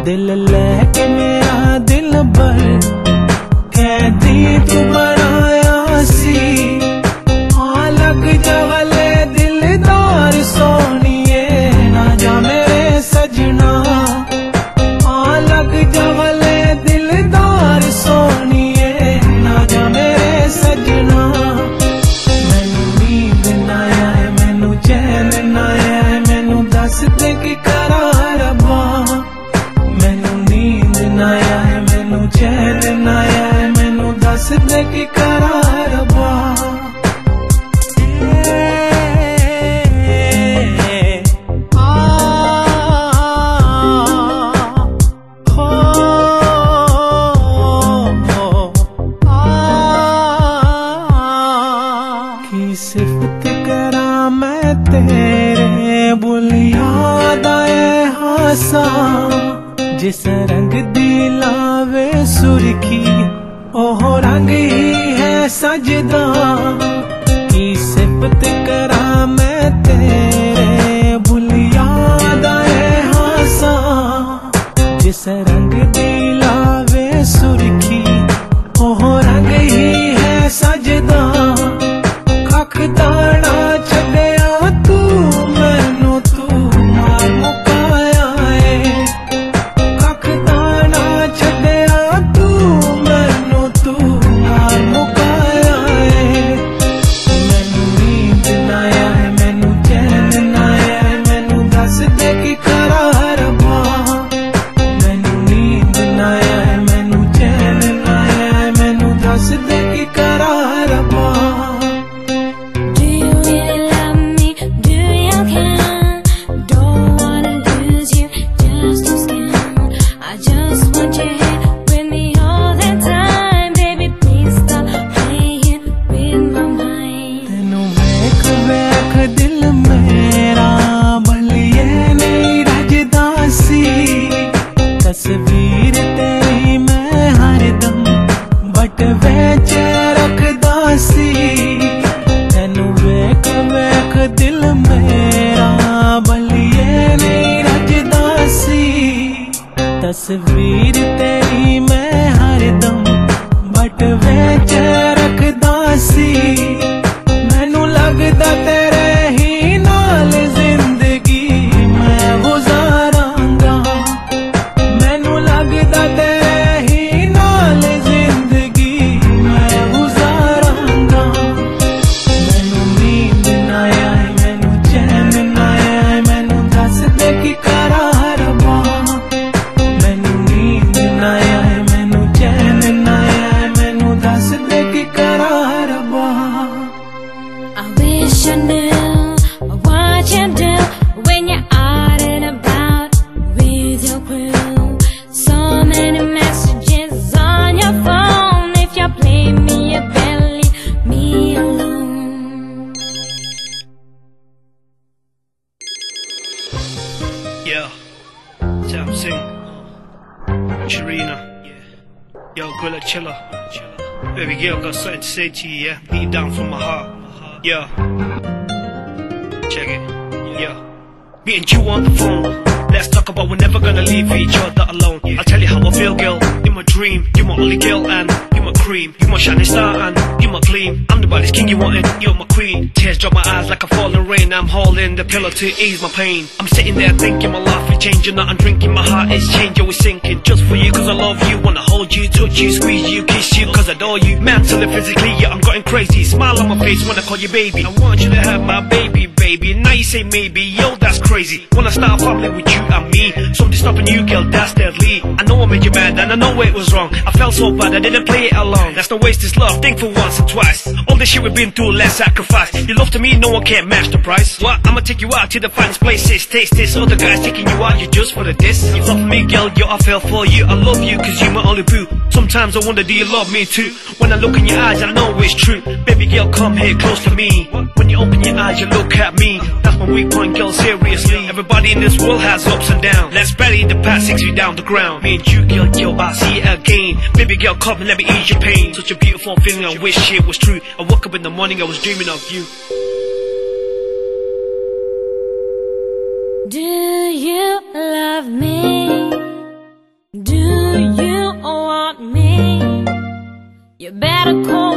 दिल लेके मेरा दिल भर कैदी तू बनाया सी। लग जगले दिलदार सोनिए ना जा मेरे सजना। लग जगले दिलदार सोनिए ना जा मेरे सजना। मैनू नींद ना आए मैनू चैन ना आए मैनू दस दे की करा रब्बा। मैनू नींद ना आए मैनू चैन ना आए मैनू दस दे की करा रब्बा। सिफत करा मैं तेरे बुलियाद आए हासा। जिस रंग दी लावे सुर्खी ओह रंग ही है सजदा। की सिफत करा मैं तेरे बुलियाद आए हासा। जिस रंग दी लावे सुर्खी ओह रंग ही है सजदा। दाना छड़िया तू मैनू तू मार मुकाया है। कख दाना छड़िया तू मैनू तू मार मुकाया है। मैनू नींद ना आए मैनू चैन ना आए मैनू दस दे की करा रब्बा। मैनू नींद ना आए मैनू चैन ना आए मैनू दस दे की करा रब्बा। दिल मेरा भलिए नहीं रजदा सी। तस्वीर तेरी मैं हरदम बटवे च रखदा सी। तेनू वेख वेख दिल मेरा भलिए नहीं रजदा सी। तस्वीर तेरी मैं हरदम बटवे च रखदा सी। मैनू लगदा तेरे ही नाल जिंदगी मैं गुजारांगा। मैनू लगदा तेरे ही नाल जिंदगी मैं गुजारांगा। मैनू नींद ना आए मैनू चैन ना आए मैनू दस दे की करा रब्बा। मैनू नींद ना आए मैनू चैन ना आए मैनू दस दे की करा रब्बा। I wish I knew what you do when you're out and about with your crew. So many messages on your phone. If you play me, you better leave me alone. Yeah, Sam Singh, Sharina, yo, Grilla Chilla. Baby girl, got something to say to you, yeah? Beat it down from my heart. Yeah, check it. Yeah, me and you on the phone. Let's talk about we're never gonna leave each other alone. I'll tell you how I feel, girl. You're my dream, you're my only girl, and you're my cream. You're my shining star, and you're my gleam. I'm the body's king, you want it, you're my queen. Tears drop my eyes like a falling rain. I'm holding the pillow to ease my pain. I'm sitting there thinking my life is changing. Not I'm drinking, my heart is changing, we're sinking. Just for you, cause I love you. Wanna hold you, touch you, squeeze you, kiss you, cause I adore you. Mentally, physically, yeah, I'm going crazy. Smile on my face when I call you baby. I want you to have my baby, baby. Now you say maybe, yo, that's crazy. Wanna start a family with you and me. Something stopping you, girl, that's deadly. I know I made you mad and I know it was wrong. I felt so bad, I didn't play it along. That's no waste this love, think for once and twice. All the shit we've been through, let's sacrifice. Your love to me, no one can match the price. What? I'ma take you out to the finest places. Taste this, other guys taking you out, you just for the diss. You love me, girl, yo, I fell for you. I love you, cause you my only boo. Sometimes I wonder, do you love me too? When I look in your eyes, I know it's true. Baby girl, come here close to me. When you open your eyes, you look at me. That's my weak point, girl, seriously. Everybody in this world has ups and downs. Let's bury the past 6 feet down the ground. Me and you, girl, yo, I'll see it again. Baby girl, come and let me ease your pain. Such a beautiful feeling, I wish it was true. I woke up in the morning, I was dreaming of you. Do you love me? You better call